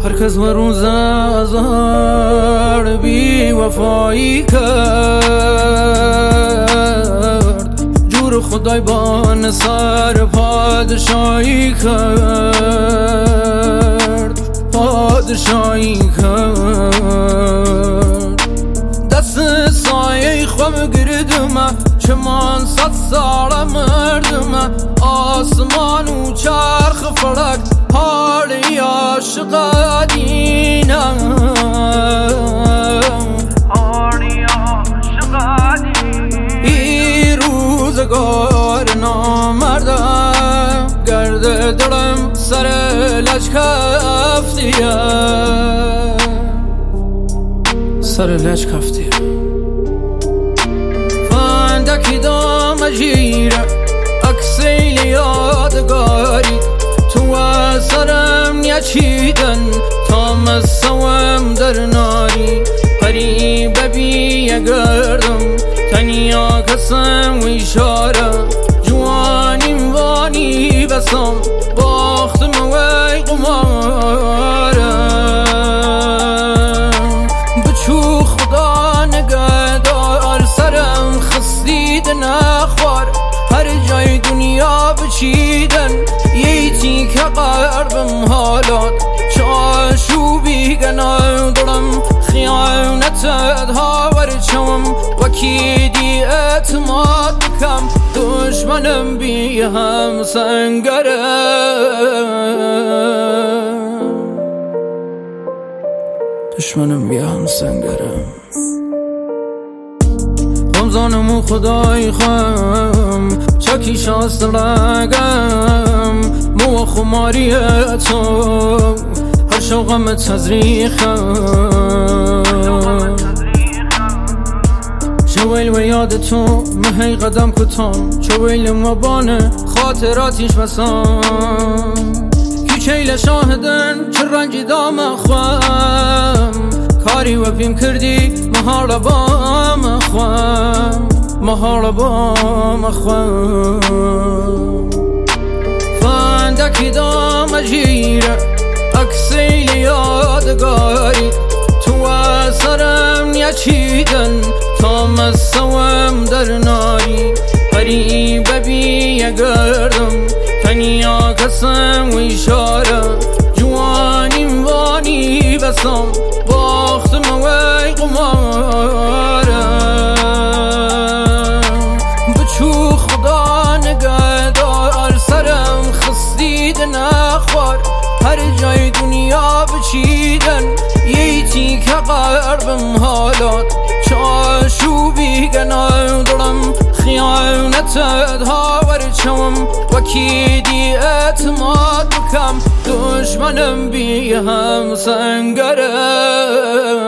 هر کس و روز ازار بی وفایی کرد، جور خدای با نصر پادشاهی کرد، پادشاهی کرد. دست سایه خواب گردم چمان 100 سال مردم، آسمان و چرخ فلک حالی عاشق دینم، حالی عاشق دینم. ای روزگار نامردم، گرد دلم سر لج کفتیه، سر لج کفتیه. فندکی دام جیره اکسیل یادگاری، تو سرم یچیدن تا مسوم در ناری. قریب بی گردم تنیا کسم و اشاره، جوانیم وانی بسم باختم وی قمارم. بچو خدا نگهدار سرم خستید نخوار، هر جای دنیا بچیدن ییتی که قربم حالات. چاشوبی گناه دلم خیانتت هاور چوم، وکیدی اعتماد بکم دشمنم بی هم سنگرم، دشمنم بی هم سنگرم. خمزانم و خدای خم چکی شاست لگم، مو خماری تو هر شوقم تزریخم. شویل و یاد تو مهی قدم کتم، چویل و بانه خاطراتیش بسام. کیچیل شاهدن چه رنگی دام خوام، کاری و بیم کردی مهار بام خوام، مهار بام خوام. فندکی دام جیره اکسیل یادگاری، تو سرم یچیدن تا مسوم در ناری. قریب بی گردم تنیا کسم و اشاره، جوانیم وانی بسم باختم وی قمارم. بچو خدا نگهدار سرم خستید نخوار، هر جای دنیا بچیدن ییتی که قربم حالات. چاشوبی گناه دلم خیانتت هاور چوم، وکیدی اعتماد بکم دشمنم بی هم سنگرم.